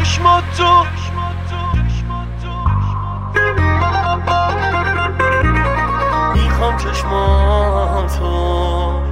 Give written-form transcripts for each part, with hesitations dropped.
چشماتو میخوام چشماتو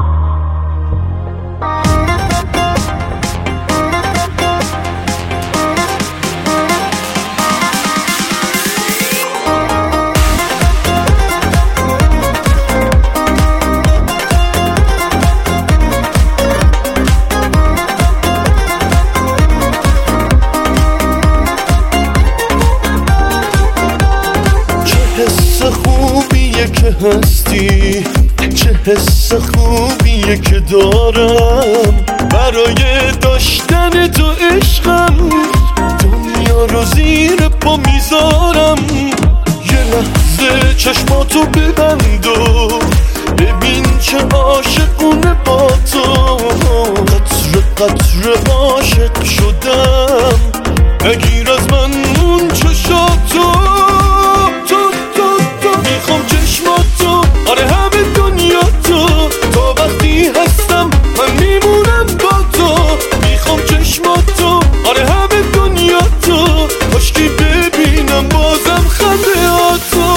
خوبیه که هستی، چه حس خوبیه که دارم برای داشتن تو عشقم، دنیا رو زیر پا میذارم. یه لحظه چشماتو ببند و ببین چه عاشقونه با تو، قطره قطره عاشق شدم، نگیر از من اون چشاتو. میخوام چشماتو، آره همه دنیا تو، تا وقتی هستم من میمونم با تو. میخوام چشماتو، آره همه دنیا تو، کاشکی ببینم بازم خنده هاتو.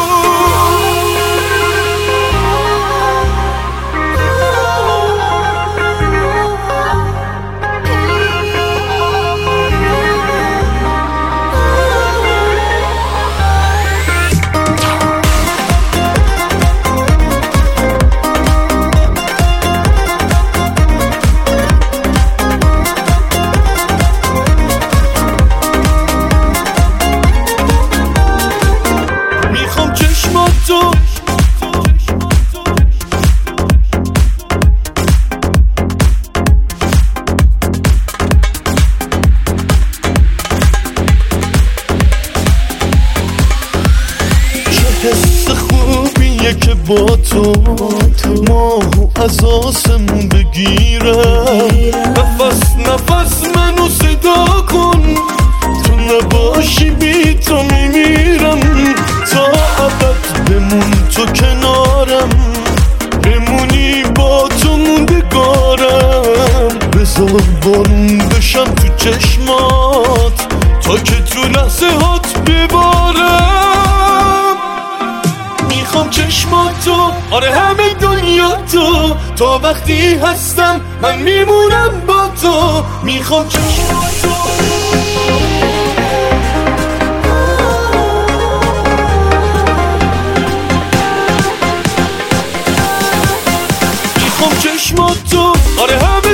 حس خوبیه که با تو ماهو از آسمون بگیرم، نفس نفس منو صدا کن، تو نباشی بی تو میمیرم. تا ابد بمون تو کنارم، بمونی با تو موندگارم. بذار بارون بشم تو چشمات تا که تو لحظه هات ببارم. میخوام چشماتو، آره همه دنیا تو، تا وقتی هستم من میمونم با تو. میخوام چشماتو، میخوام چشماتو، آره همه